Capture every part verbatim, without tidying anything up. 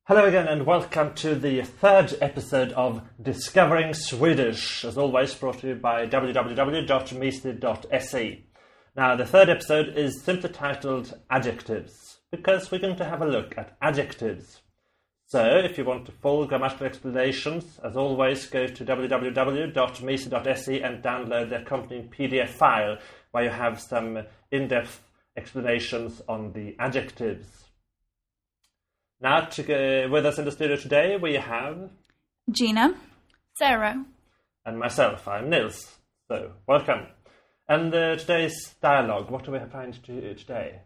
Hello again and welcome to the third episode of Discovering Swedish, as always brought to you by w w w dot misi dot se. Now the third episode is simply titled Adjectives, because we're going to have a look at adjectives. So if you want full grammatical explanations, as always go to w w w dot misi dot se and download the accompanying P D F file where you have some in-depth explanations on the adjectives. Now, to go with us in the studio today, we have Gina, Sarah, and myself. I'm Nils. So, welcome. And uh, today's dialogue, what do we have planned to do today?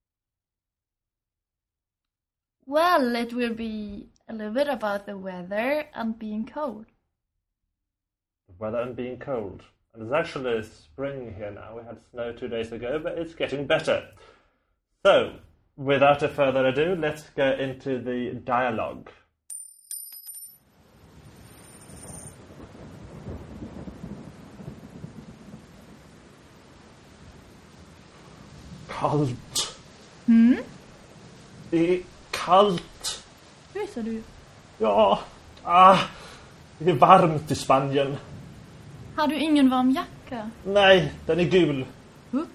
Well, it will be a little bit about the weather and being cold. The weather and being cold. And it's actually spring here now. We had snow two days ago, but it's getting better. So, without a further ado, let's go into the dialogue. Kallt. Hmm? Det är kallt. Fryser du? Ja, ah, det är varmt i Spanien. Har du ingen varm jacka? Nej, den är gul. Huh?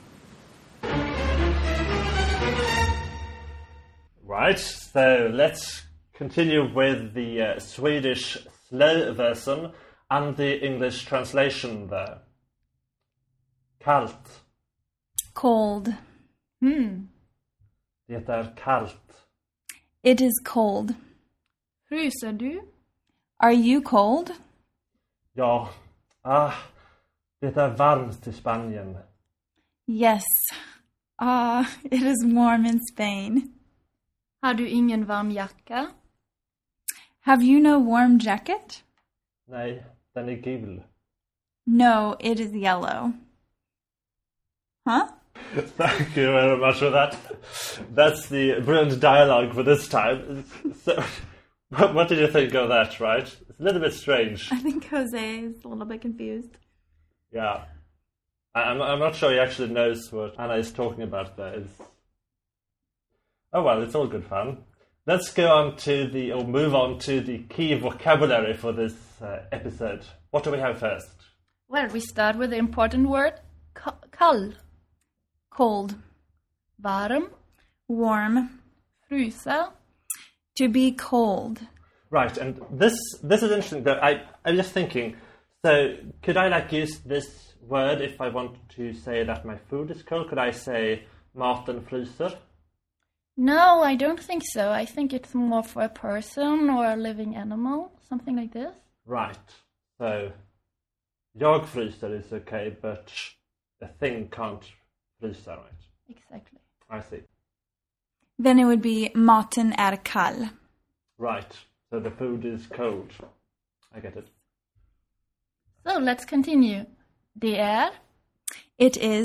Right, so let's continue with the uh, Swedish slow version and the English translation there. Kallt. cold. Hmm. Det är kallt. It is cold. Fryser du? Are you cold? Ja, ah, det är varmt i Spanien. Yes. Ah, it is warm in Spain. Har du ingen varm jacka? Have you no warm jacket? Nej, den är gul. No, it is yellow. Huh? Thank you very much for that. That's the brilliant dialogue for this time. So, what, what did you think of that, right? It's a little bit strange. I think Jose is a little bit confused. Yeah. I'm, I'm not sure he actually knows what Anna is talking about there. It's... Oh well, it's all good fun. Let's go on to the, or move on to the key vocabulary for this uh, episode. What do we have first? Well, we start with the important word ka- kall, Cold. varm, Warm. frysa. To be cold. Right, and this this is interesting. Though I I'm just thinking. So could I like use this word if I want to say that my food is cold? Could I say maten fryser? No, I don't think so. I think it's more for a person or a living animal, something like this. Right. So jag fryser is okay, but a thing can't frysa, right? Exactly. I see. Then it would be maten är kall. Right. So the food is cold. I get it. So let's continue. Det är, It is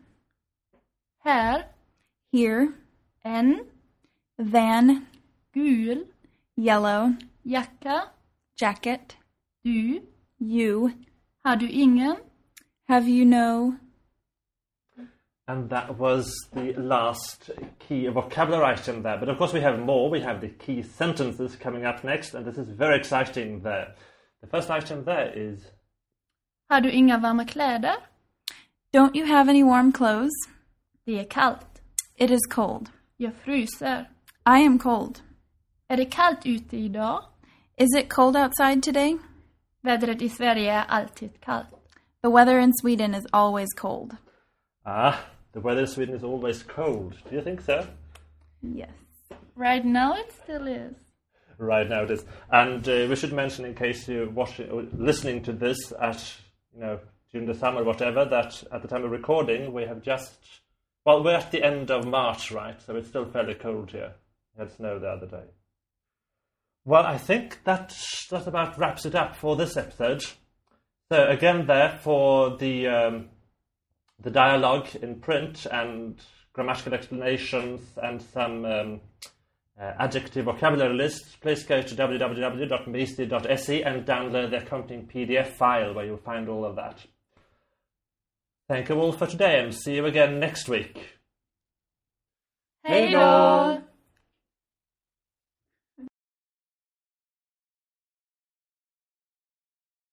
här, here, en, than, gul, yellow, jacka, jacket, du, you. har du ingen, Have you no? And that was the last key vocabulary item there. But of course we have more. We have the key sentences coming up next, and this is very exciting there. The first item there is... har du inga varma kläder, Don't you have any warm clothes? det är kallt, It is cold. jag fryser, I am cold. är det kallt ute idag, Is it cold outside today? vädret i Sverige är alltid kallt, The weather in Sweden is always cold. Ah, the weather in Sweden is always cold. Do you think so? Yes. right now it still is. Right now it is. And uh, we should mention, in case you're watching or listening to this at, you know, during the summer or whatever, that at the time of recording we have just, well, we're at the end of March, right? So it's still fairly cold here. We had snow the other day. Well, I think that that about wraps it up for this episode. So again, there for the um, the dialogue in print and grammatical explanations and some um, uh, adjective vocabulary lists, please go to w w w dot misi dot se and download the accompanying P D F file where you'll find all of that. Thank you all for today and see you again next week. Hej då!